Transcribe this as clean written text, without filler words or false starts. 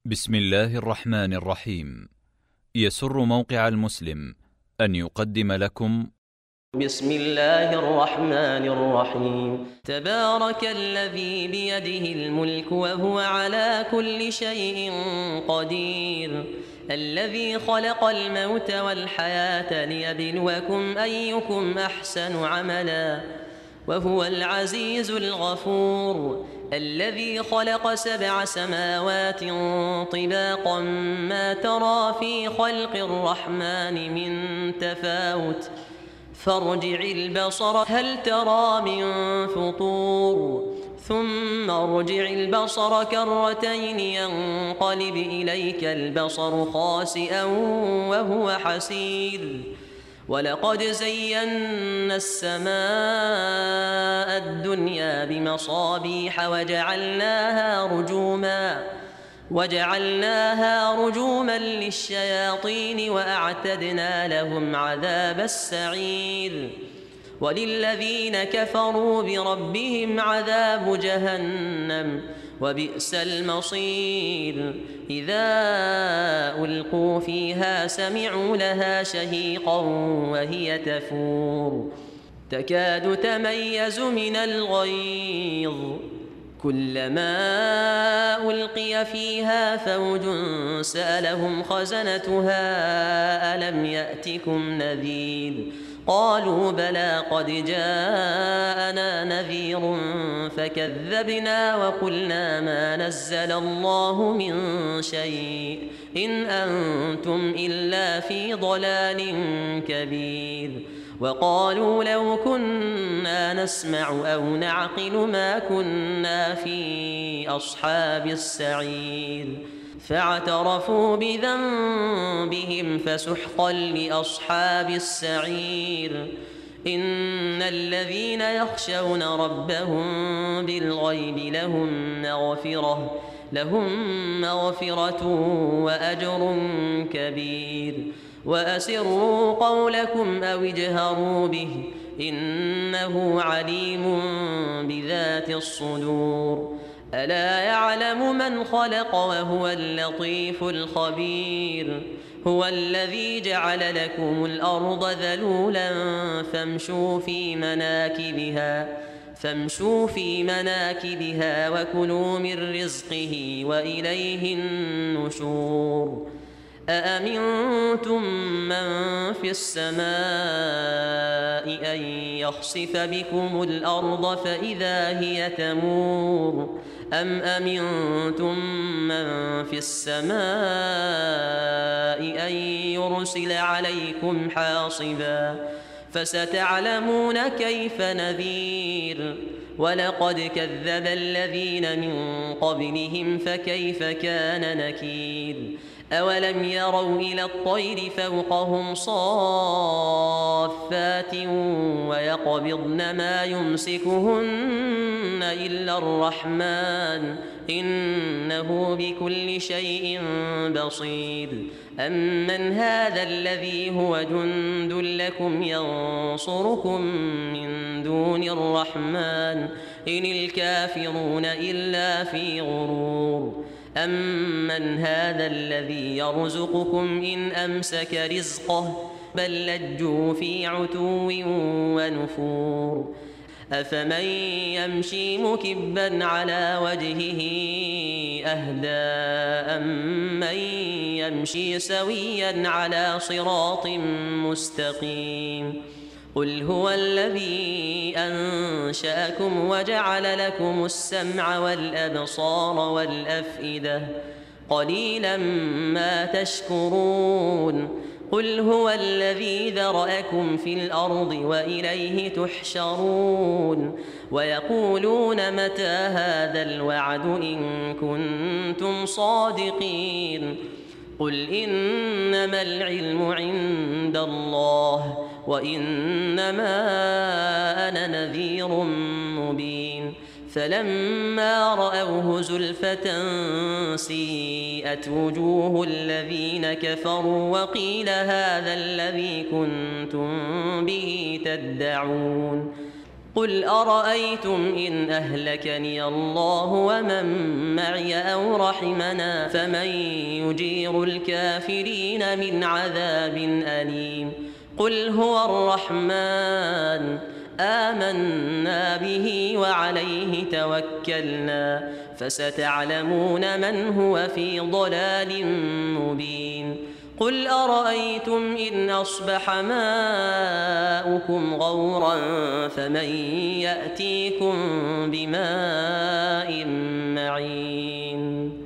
بسم الله الرحمن الرحيم. يسر موقع المسلم أن يقدم لكم بسم الله الرحمن الرحيم. تبارك الذي بيده الملك وهو على كل شيء قدير، الذي خلق الموت والحياة ليبلوكم أيكم أحسن عملا، وهو العزيز الغفور، الذي خلق 7 سماوات طباقا ما ترى في خلق الرحمن من تفاوت، فارجع البصر هل ترى من فطور، ثم ارجع البصر كرتين ينقلب إليك البصر خاسئا وهو حسير. ولقد زينا السماء الدنيا بمصابيح وجعلناها رجوما للشياطين وأعتدنا لهم عذاب السعير. وللذين كفروا بربهم عذاب جهنم وبئس المصير. إذا ألقوا فيها سمعوا لها شهيقا وهي تفور، تكاد تميز من الغيظ، كلما ألقي فيها فوج سألهم خزنتها ألم يأتكم نذير، قالوا بلى قد جاءنا نذير فكذبنا وقلنا ما نزل الله من شيء إن أنتم إلا في ضلال كبير. وقالوا لو كنا نسمع أو نعقل ما كنا في أصحاب السعير، فاعترفوا بذنبهم فسحقا لأصحاب السعير. إن الذين يخشون ربهم بالغيب لهم مغفرة وأجر كبير. وأسروا قولكم أو اجهروا به إنه عليم بذات الصدور. ألا يعلم من خلق وهو اللطيف الخبير. هو الذي جعل لكم الأرض ذلولا فامشوا في مناكبها وكلوا من رزقه وإليه النشور. أأمنتم من في السماء أن يخسف بكم الأرض فإذا هي تمور، أم أمنتم من في السماء أن يرسل عليكم حاصبا، فستعلمون كيف نذير. ولقد كذب الذين من قبلهم فكيف كان نكير. أولم يروا إلى الطير فوقهم صافات ويقبضن ما يمسكهن إلا الرحمن إنه بكل شيء بصير. أمن هذا الذي هو جند لكم ينصركم من دون الرحمن إن الكافرون إلا في غرور. أمن هذا الذي يرزقكم إن أمسك رزقه بل لجوا في عتو ونفور. أفمن يمشي مكبا على وجهه أهدى أمن يمشي سويا على صراط مستقيم. قل هو الذي أنشأكم وجعل لكم السمع والأبصار والأفئدة قليلا ما تشكرون. قل هو الذي ذرأكم في الأرض وإليه تحشرون. ويقولون متى هذا الوعد إن كنتم صادقين. قل إنما العلم عند الله وإنما أنا نذير مبين. فلما رأوه زلفة سيئت وجوه الذين كفروا وقيل هذا الذي كنتم به تدعون. قل أرأيتم إن أهلكني الله ومن معي أو رحمنا فمن يجير الكافرين من عذاب أليم قل هو الرحمن آمنا به وعليه توكلنا فستعلمون من هو في ضلال مبين قل أرأيتم إن أصبح ماؤكم غورا فمن يأتيكم بماء معين